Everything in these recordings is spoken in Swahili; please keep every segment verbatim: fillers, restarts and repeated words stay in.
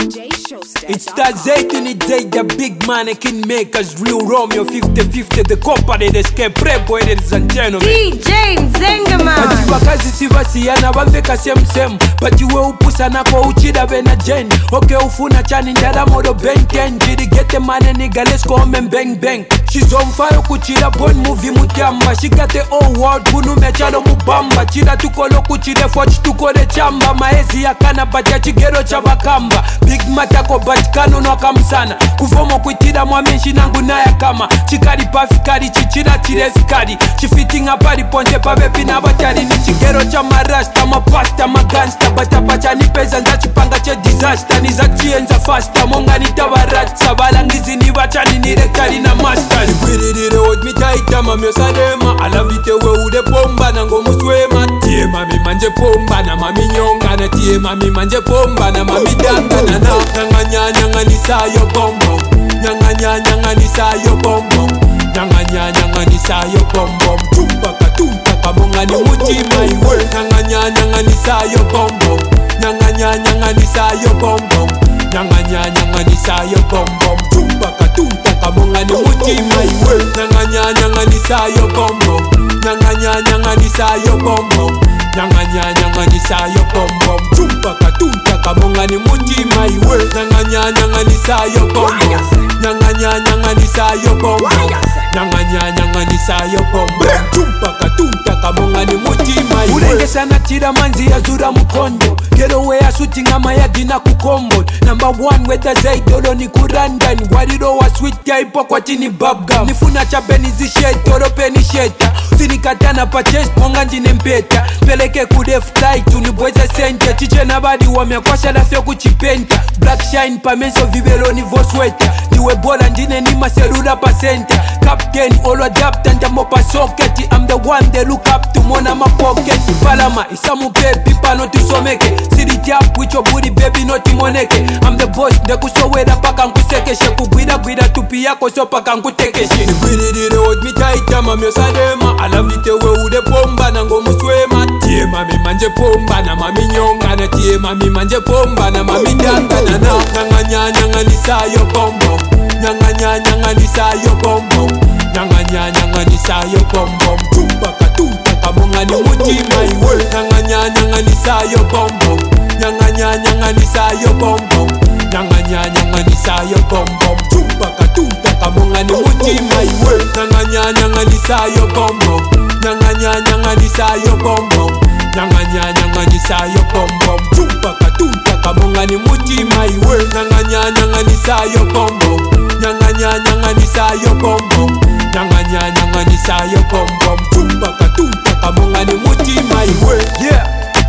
J Showster. It's that Zayton, it's Zay, the big mannequin makers, real Romeo fifty fifty, the company, the escape, boy, ladies and gentlemen. D J Zengaman. Ajiwa kazi sivasiyana bamveka same same, but iwe upusana kwa uchida bena jen. Okay ufuna chani ndara modo ben ten, jidi get the money nigga, let's go home and bang bang. She's on fire kuchida bon movie mutamba, she got the whole world kunu mechalo mubamba. Chida tukolo kuchide forge tukole chamba, maezi ya kana bacha chigero chabakamba. Big matako batikano no kamusana, kufomo kuitida mwamishi nangu naya kama chikari pafikari chichira chirefikari, chifitinga pari ponte pabepi na batari. Ni chigero cha marasta, mapasta, magangsta, batapacha ni peza nza chipanga che disaster. Ni za chienza faster, monga ni tabaratsa, balangizi ni bachani ni rektari na master. Nikwiriri road mitaita mamyo salema, alavite we ude pomba na ngo muswema. Tie mami manje pomba na mami nyonga, na tie mami manje pomba na mami danga na na. Nyanga nyanga ni sayo bombo, nyanga nyanga ni sayo bombo, nyanga nyanga ni sayo bombo. Chumba katunta kamonga ni mutima iwe, nyanga nyanga ni sayo bombo, nyanga nyanga ni sayo bombo, nyanga nyanga ni sayo bombo. Chumba katunta kamonga ni mutima iwe, nyanga nyanga ni sayo bombo, nyanga nyanga ni sayo bombo, nyanga nyanga ni sayo bombo. Chumba katunta kamonga ni mutima iwe, nyanga nyanga ni sayo bombo, nyanga nyanga ni sayo bombo, nyanga nyanga ni sayo bombo. Chumba katunta kamonga ni mutima iwe. Urenge sana chira manzi ya zura mukondo, gero we ya shooting ama ya dina kukombo. Number one weta zaidolo ni kurandani, wariro wa sweet ya ipo kwa chini babgam. Nifuna chabeni zishe toro peni sheta, sinikatana pa chest monga njine mpeta. Peleke kude fly tunibweze sente, chiche na badi wamekwasha la fyo kuchipenta. Black shine pa menso vivelo ni vosweta, niwe bola njine ni maserura pa center. Captain all adapt and I'm up a socket, I'm the one they look up to mona ma pocket. Palama isamu baby pano tusomeke, siri tap with your booty baby not imoneke. I'm the boss de kusoweda paka nkusekeshe, kugwida gwida tupi yako so paka nkutekeshe. Nikwiriri road mitaita mamyo salema, alavite we ude pomba na ngo muswema. Tie mami manje pomba na mami nyonga, na tie mami manje pomba na mami danga na na. Nyanga nyanga ni sayo bombo, nyanga nyanga ni sayo bombo, nyanga nyanga ni sayo bombo. Chumba katunta kamonga ni mutima iwe, nyanga nyanga ni sayo bombo, nyanga nyanga ni sayo bombo, nyanga nyanga ni sayo bombo. Chumba katunta kamonga ni mutima iwe, nyanga nyanga ni sayo bombo, nyanga nyanga ni sayo bombo, nyanga nyanga ni sayo bombo. Chumba katunta kamonga ni mutima iwe, nyanga nyanga ni sayo bombo, nyanga nyanga ni sayo bombo, nyanga nyanga ni sayo bombo. Chumba katunta kamonga ni mutima iwe. Yeah,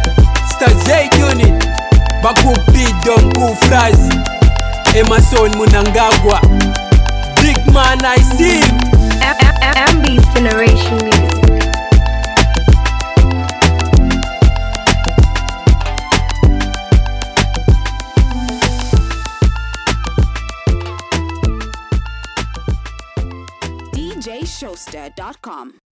Star Zay unit, bakupi donku frazi, Emerson Munangagwa, big man I see. M B's Generation Music. D J Showster dot com